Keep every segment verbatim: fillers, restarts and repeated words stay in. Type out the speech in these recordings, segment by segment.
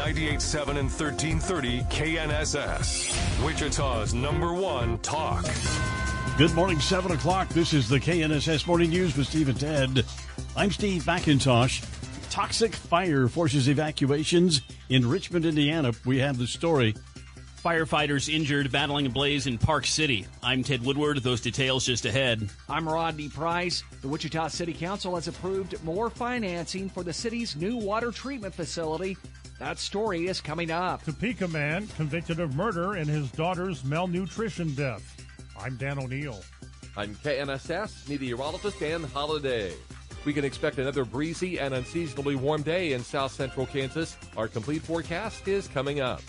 ninety-eight point seven and thirteen thirty K N S S, Wichita's number one talk. Good morning, seven o'clock. This is the K N S S Morning News with Steve and Ted. I'm Steve McIntosh. Toxic fire forces evacuations in Richmond, Indiana. We have the story. Firefighters injured battling a blaze in Park City. I'm Ted Woodward. Those details just ahead. I'm Rodney Price. The Wichita City Council has approved more financing for the city's new water treatment facility. That story is coming up. Topeka man convicted of murder in his daughter's malnutrition death. I'm Dan O'Neill. I'm K N S S meteorologist Dan Holliday. We can expect another breezy and unseasonably warm day in south central Kansas. Our complete forecast is coming up.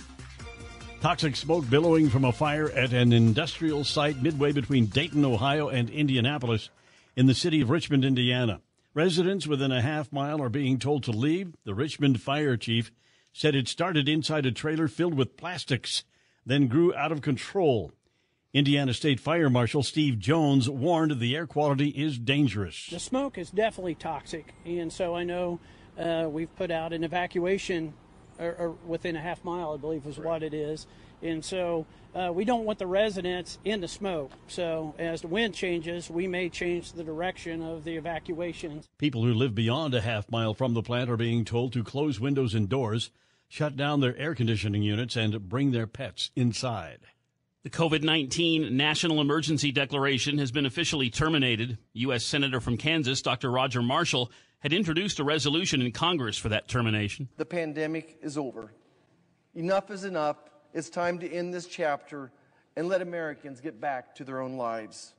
Toxic smoke billowing from a fire at an industrial site midway between Dayton, Ohio and Indianapolis in the city of Richmond, Indiana. Residents within a half mile are being told to leave. The Richmond fire chief said it started inside a trailer filled with plastics, then grew out of control. Indiana State Fire Marshal Steve Jones warned the air quality is dangerous. The smoke is definitely toxic, and so I know uh, we've put out an evacuation or, or within a half mile, I believe is what it is. And so uh, we don't want the residents in the smoke. So as the wind changes, we may change the direction of the evacuations. People who live beyond a half mile from the plant are being told to close windows and doors, shut down their air conditioning units, and bring their pets inside. The COVID nineteen National Emergency Declaration has been officially terminated. U S Senator from Kansas, Doctor Roger Marshall, had introduced a resolution in Congress for that termination. The pandemic is over. Enough is enough. It's time to end this chapter and let Americans get back to their own lives.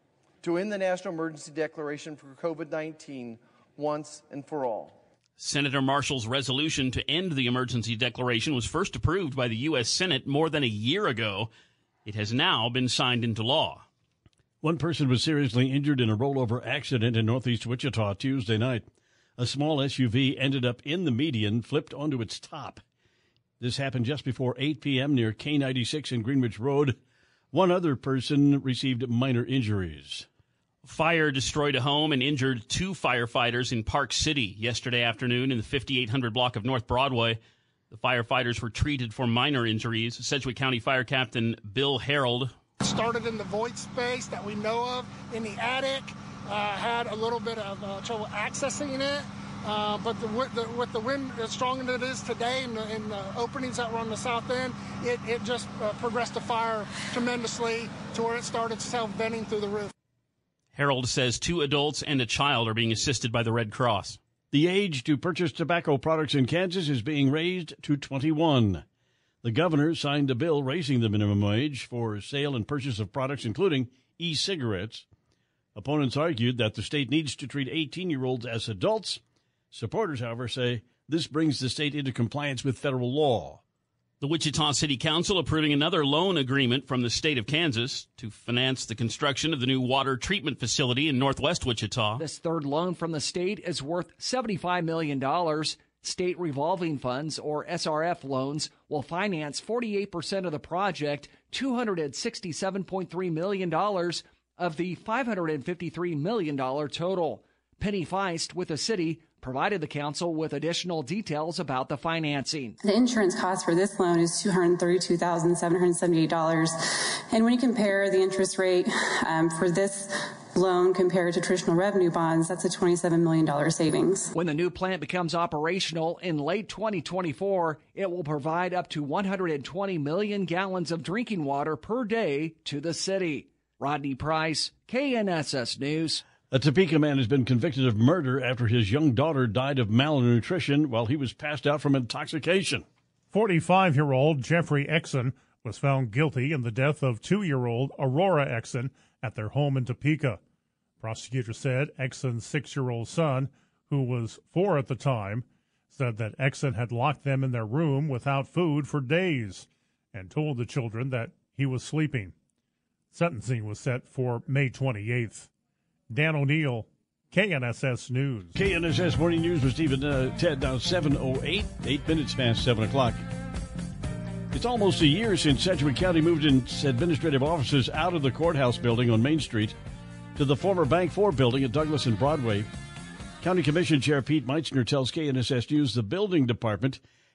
To end the National Emergency Declaration for COVID nineteen once and for all. Senator Marshall's resolution to end the emergency declaration was first approved by the U S Senate more than a year ago. It has now been signed into law. One person was seriously injured in a rollover accident in northeast Wichita Tuesday night. A small S U V ended up in the median, flipped onto its top. This happened just before eight p.m. near K ninety-six and Greenwich Road. One other person received minor injuries. Fire destroyed a home and injured two firefighters in Park City yesterday afternoon in the fifty-eight hundred block of North Broadway. The firefighters were treated for minor injuries. Sedgwick County Fire Captain Bill Harold. It started in the void space that we know of in the attic. Uh, had a little bit of uh, trouble accessing it. Uh, but the, the, with the wind as strong as it is today and the, and the openings that were on the south end, it, it just uh, progressed the fire tremendously to where it started self-venting through the roof. Harold says two adults and a child are being assisted by the Red Cross. The age to purchase tobacco products in Kansas is being raised to twenty-one. The governor signed a bill raising the minimum wage for sale and purchase of products, including e-cigarettes. Opponents argued that the state needs to treat eighteen-year-olds as adults. Supporters, however, say this brings the state into compliance with federal law. The Wichita City Council approving another loan agreement from the state of Kansas to finance the construction of the new water treatment facility in northwest Wichita. This third loan from the state is worth seventy-five million dollars. State revolving funds, or S R F loans, will finance forty-eight percent of the project, two hundred sixty-seven point three million dollars of the five hundred fifty-three million dollars total. Penny Feist with the city provided the council with additional details about the financing. The insurance cost for this loan is two hundred thirty-two thousand seven hundred seventy-eight dollars. And when you compare the interest rate um, for this loan compared to traditional revenue bonds, that's a twenty-seven million dollars savings. When the new plant becomes operational in late twenty twenty-four, it will provide up to one hundred twenty million gallons of drinking water per day to the city. Rodney Price, K N S S News. A Topeka man has been convicted of murder after his young daughter died of malnutrition while he was passed out from intoxication. forty-five-year-old Jeffrey Exon was found guilty in the death of two-year-old Aurora Exon at their home in Topeka. Prosecutors said Exon's six-year-old son, who was four at the time, said that Exon had locked them in their room without food for days and told the children that he was sleeping. Sentencing was set for May twenty-eighth. Dan O'Neill, K N S S News. K N S S Morning News with Steve and uh, Ted, now seven oh eight, eight minutes past seven o'clock. It's almost a year since Sedgwick County moved its administrative offices out of the courthouse building on Main Street to the former Bank four building at Douglas and Broadway. County Commission Chair Pete Meitzner tells K N S S News the building department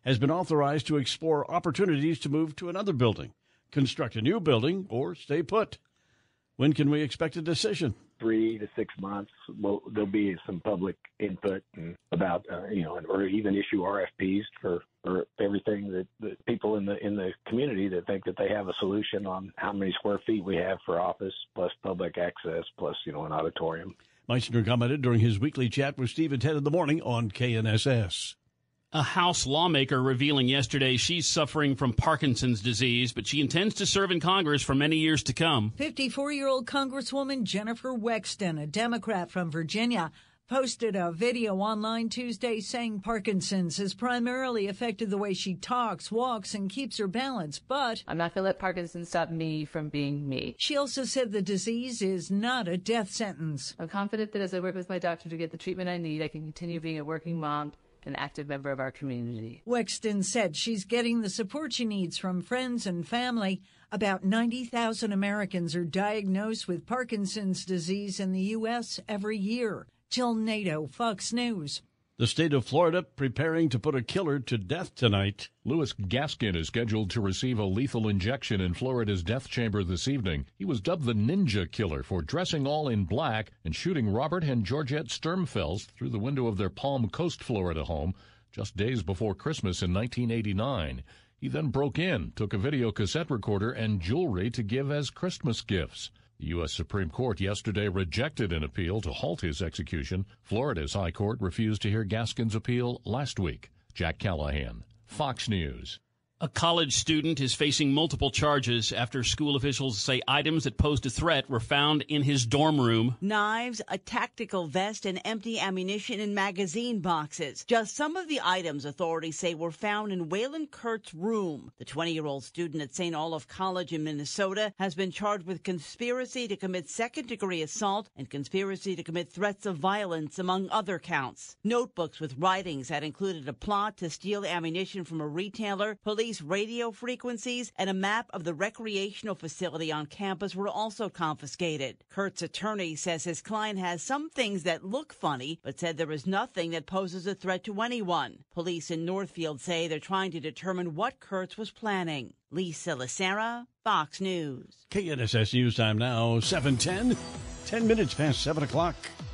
has been authorized to explore opportunities to move to another building, construct a new building, or stay put. When can we expect a decision? Three to six months. Well, there'll be some public input about, uh, you know, or even issue R F Ps for, for everything that the people in the in the community that think that they have a solution on how many square feet we have for office, plus public access, plus, you know, an auditorium. Meissner commented during his weekly chat with Steve and Ted in the morning on K N S S. A House lawmaker revealing yesterday she's suffering from Parkinson's disease, but she intends to serve in Congress for many years to come. fifty-four-year-old Congresswoman Jennifer Wexton, a Democrat from Virginia, posted a video online Tuesday saying Parkinson's has primarily affected the way she talks, walks, and keeps her balance, but I'm not going to let Parkinson's stop me from being me. She also said the disease is not a death sentence. I'm confident that as I work with my doctor to get the treatment I need, I can continue being a working mom, an active member of our community. Wexton said she's getting the support she needs from friends and family. About ninety thousand Americans are diagnosed with Parkinson's disease in the U S every year. Jill Nato, Fox News. The state of Florida preparing to put a killer to death tonight. Louis Gaskin is scheduled to receive a lethal injection in Florida's death chamber this evening. He was dubbed the Ninja Killer for dressing all in black and shooting Robert and Georgette Sturmfels through the window of their Palm Coast, Florida home just days before Christmas in nineteen eighty-nine. He then broke in, took a video cassette recorder and jewelry to give as Christmas gifts. The U S Supreme Court yesterday rejected an appeal to halt his execution. Florida's High Court refused to hear Gaskin's appeal last week. Jack Callahan, Fox News. A college student is facing multiple charges after school officials say items that posed a threat were found in his dorm room. Knives, a tactical vest, and empty ammunition and magazine boxes. Just some of the items authorities say were found in Waylon Kurt's room. The twenty-year-old student at Saint Olaf College in Minnesota has been charged with conspiracy to commit second-degree assault and conspiracy to commit threats of violence, among other counts. Notebooks with writings that included a plot to steal ammunition from a retailer, police radio frequencies, and a map of the recreational facility on campus were also confiscated. Kurt's attorney says his client has some things that look funny, but said there is nothing that poses a threat to anyone. Police in Northfield say they're trying to determine what Kurtz was planning. Lisa Lacera, Fox News. K N S S News Time now, seven ten, ten minutes past seven o'clock.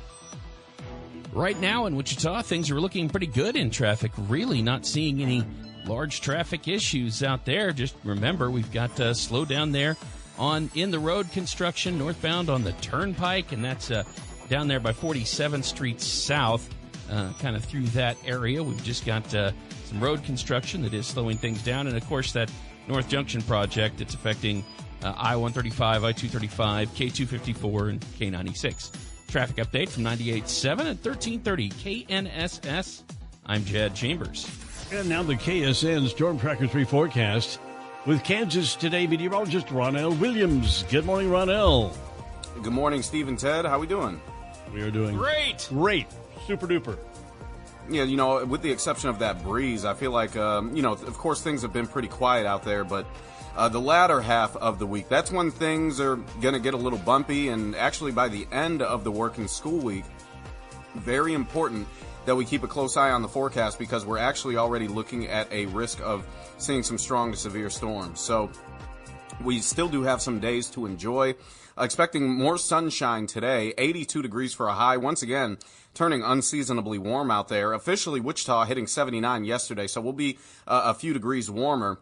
Right now in Wichita, things are looking pretty good in traffic. Really not seeing any large traffic issues out there. Just remember, we've got uh, slow down there on in the road construction northbound on the Turnpike, and that's uh, down there by forty-seventh Street South, uh, kind of through that area. We've just got uh, some road construction that is slowing things down, and of course that North Junction project that's affecting uh, I one thirty-five, I two thirty-five, K two fifty-four, and K ninety-six. Traffic update from ninety-eight point seven at thirteen thirty K N S S. I'm Jad Chambers. And now the K S N Storm Tracker three forecast with Kansas Today meteorologist Ronell Williams. Good morning, Ronell. Good morning, Steve and Ted. How we doing? We are doing great. Great. Super duper. Yeah, you know, with the exception of that breeze, I feel like, um, you know, of course things have been pretty quiet out there, but uh, the latter half of the week, that's when things are going to get a little bumpy, and actually by the end of the working school week, very important that we keep a close eye on the forecast because we're actually already looking at a risk of seeing some strong to severe storms. So we still do have some days to enjoy. Uh, expecting more sunshine today, eighty-two degrees for a high. Once again, turning unseasonably warm out there. Officially, Wichita hitting seventy-nine yesterday, so we'll be uh, a few degrees warmer.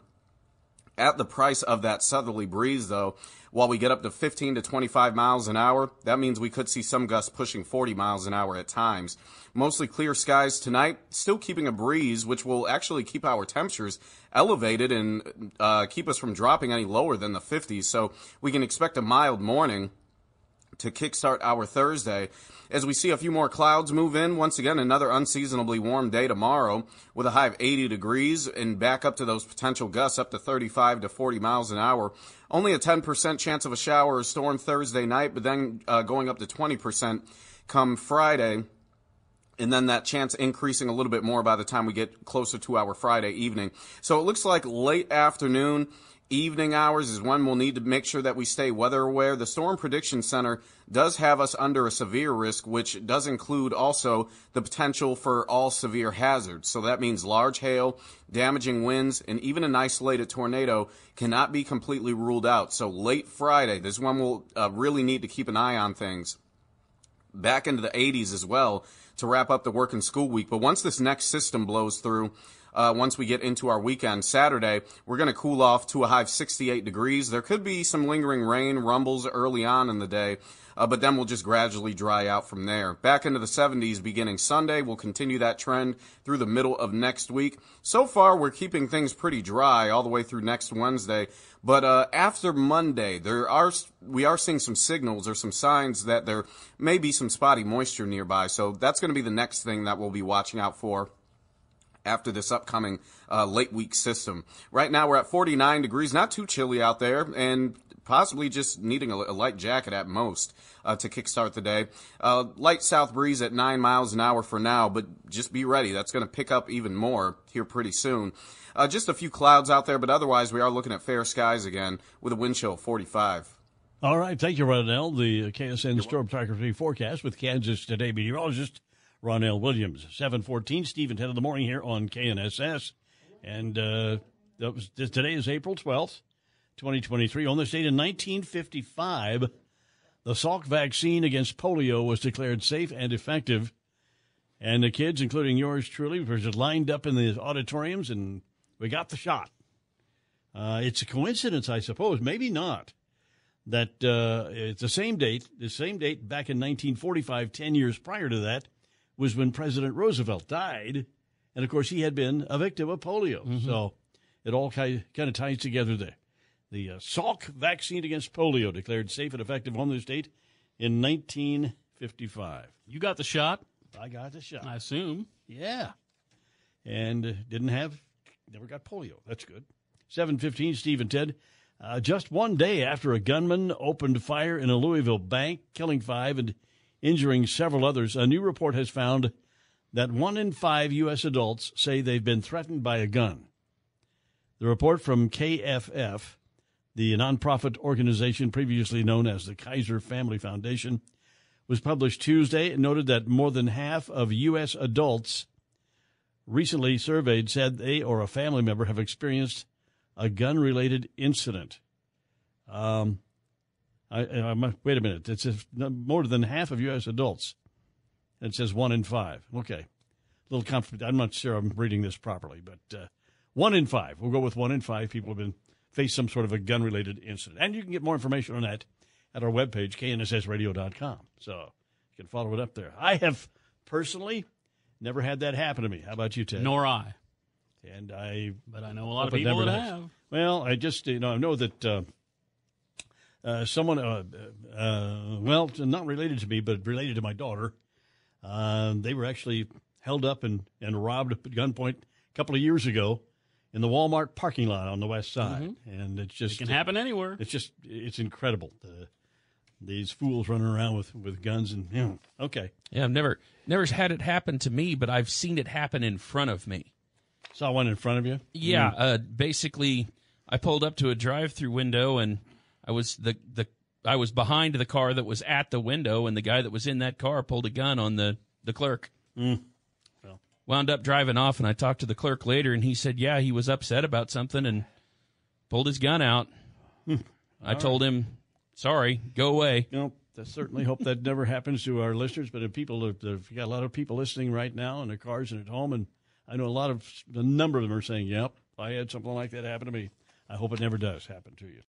At the price of that southerly breeze, though, while we get up to fifteen to twenty-five miles an hour, that means we could see some gusts pushing forty miles an hour at times. Mostly clear skies tonight, still keeping a breeze, which will actually keep our temperatures elevated and uh, keep us from dropping any lower than the fifties. So we can expect a mild morning to kickstart our Thursday. As we see a few more clouds move in, once again, another unseasonably warm day tomorrow with a high of eighty degrees and back up to those potential gusts up to thirty-five to forty miles an hour. Only a ten percent chance of a shower or storm Thursday night, but then uh, going up to twenty percent come Friday. And then that chance increasing a little bit more by the time we get closer to our Friday evening. So it looks like late afternoon evening hours is when we'll need to make sure that we stay weather aware. The Storm Prediction Center does have us under a severe risk, which does include also the potential for all severe hazards. So that means large hail, damaging winds, and even an isolated tornado cannot be completely ruled out. So late Friday, this is when we'll uh, really need to keep an eye on things. Back into the eighties as well to wrap up the work and school week. But once this next system blows through, uh, once we get into our weekend Saturday, we're going to cool off to a high of sixty-eight degrees. There could be some lingering rain, rumbles early on in the day, uh, but then we'll just gradually dry out from there. Back into the seventies beginning Sunday. We'll continue that trend through the middle of next week. So far, we're keeping things pretty dry all the way through next Wednesday. But uh, after Monday, there are we are seeing some signals or some signs that there may be some spotty moisture nearby. So that's going to be the next thing that we'll be watching out for after this upcoming uh, late week system. Right now, we're at forty-nine degrees, not too chilly out there, and possibly just needing a, a light jacket at most uh, to kickstart the day. Uh, light south breeze at nine miles an hour for now, but just be ready. That's going to pick up even more here pretty soon. Uh, just a few clouds out there, but otherwise we are looking at fair skies again with a wind chill of forty-five. All right. Thank you, Ronell. The K S N Storm Topography Forecast with Kansas Today meteorologist Ronell Williams. seven fourteen, Steve and ten in the morning here on K N S S. And uh, that was, today is April twelfth, twenty twenty-three. On this date in nineteen fifty-five, the Salk vaccine against polio was declared safe and effective. And the kids, including yours truly, were just lined up in the auditoriums, and we got the shot. Uh, it's a coincidence, I suppose, maybe not, that uh, it's the same date, the same date back in nineteen forty-five, ten years prior to that, was when President Roosevelt died. And, of course, he had been a victim of polio. Mm-hmm. So it all kind of ties together there. The uh, Salk vaccine against polio declared safe and effective on this date in nineteen fifty-five. You got the shot? I got the shot. I assume. Yeah. And uh, didn't have, never got polio. That's good. seven fifteen, Steve and Ted. Uh, just one day after a gunman opened fire in a Louisville bank, killing five and injuring several others, a new report has found that one in five U S adults say they've been threatened by a gun. The report from K F F, the nonprofit organization previously known as the Kaiser Family Foundation, was published Tuesday and noted that more than half of U S adults recently surveyed said they or a family member have experienced a gun-related incident. Um, I, I, wait a minute. It says more than half of U S adults. It says one in five. Okay. A little comfort. I'm not sure I'm reading this properly, but uh, one in five. We'll go with one in five people have been faced some sort of a gun-related incident. And you can get more information on that at our webpage, K N S S radio dot com. So you can follow it up there. I have personally never had that happen to me. How about you, Ted? Nor I. And I, but I know a lot of people that does. have. Well, I just, you know, I know that uh, uh, someone, uh, uh, well, not related to me, but related to my daughter, uh, they were actually held up and, and robbed at gunpoint a couple of years ago in the Walmart parking lot on the west side. Mm-hmm. And it's just, it can happen anywhere. It's just, it's incredible. The, these fools running around with, with guns and, you know, okay. Yeah, I've never, never had it happen to me, but I've seen it happen in front of me. Saw one in front of you? Yeah, mm. uh, basically, I pulled up to a drive-through window, and I was the, the I was behind the car that was at the window, and the guy that was in that car pulled a gun on the, the clerk. Mm. Well. Wound up driving off, and I talked to the clerk later, and he said, yeah, he was upset about something and pulled his gun out. Hmm. I told right. him, sorry, go away. You know, I certainly hope that never happens to our listeners, but if people, if you got a lot of people listening right now in their cars and at home, and I know a lot of, a number of them are saying, yep, I had something like that happen to me. I hope it never does happen to you.